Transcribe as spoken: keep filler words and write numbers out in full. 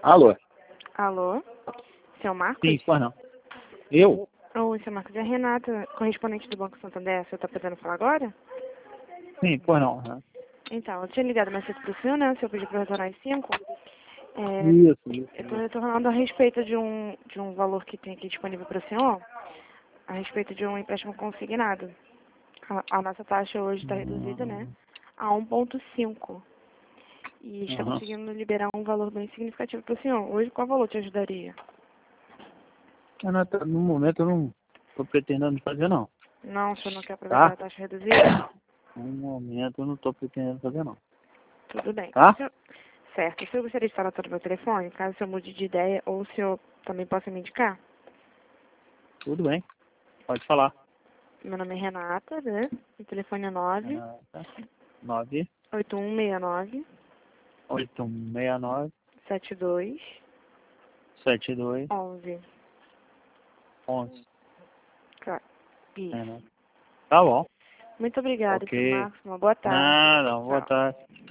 Alô? Alô? Seu Marcos? Sim, pois não. Eu? Oi, seu Marcos. É a Renata, correspondente do Banco Santander. Você está podendo falar agora? Sim, pois não. Né? Então, eu tinha ligado mais cedo para o senhor, né? O senhor pediu para retornar às cinco. É, Isso, isso. eu estou retornando a respeito de um, de um valor que tem aqui disponível para o senhor, a respeito de um empréstimo consignado. A, a nossa taxa hoje está reduzida, né? A um ponto cinco. E está Uhum. conseguindo liberar um valor bem significativo para o senhor. Hoje, qual valor te ajudaria? Renata, no momento eu não estou pretendendo fazer, não. Não, o senhor não quer aproveitar Tá? a taxa reduzida? No momento eu não estou pretendendo fazer, não. Tudo bem. O Tá? senhor- Certo. O senhor gostaria de falar todo o meu telefone, caso o senhor mude de ideia, ou o senhor também possa me indicar? Tudo bem. Pode falar. Meu nome é Renata, né? O telefone é nove Renata. nove oito um seis nove oito seis nove sete dois sete dois onze. onze. Claro. Isso. Renata. Tá bom. Muito obrigada, senhor Ok. Marcos. Uma boa tarde. Nada, boa Tchau. tarde.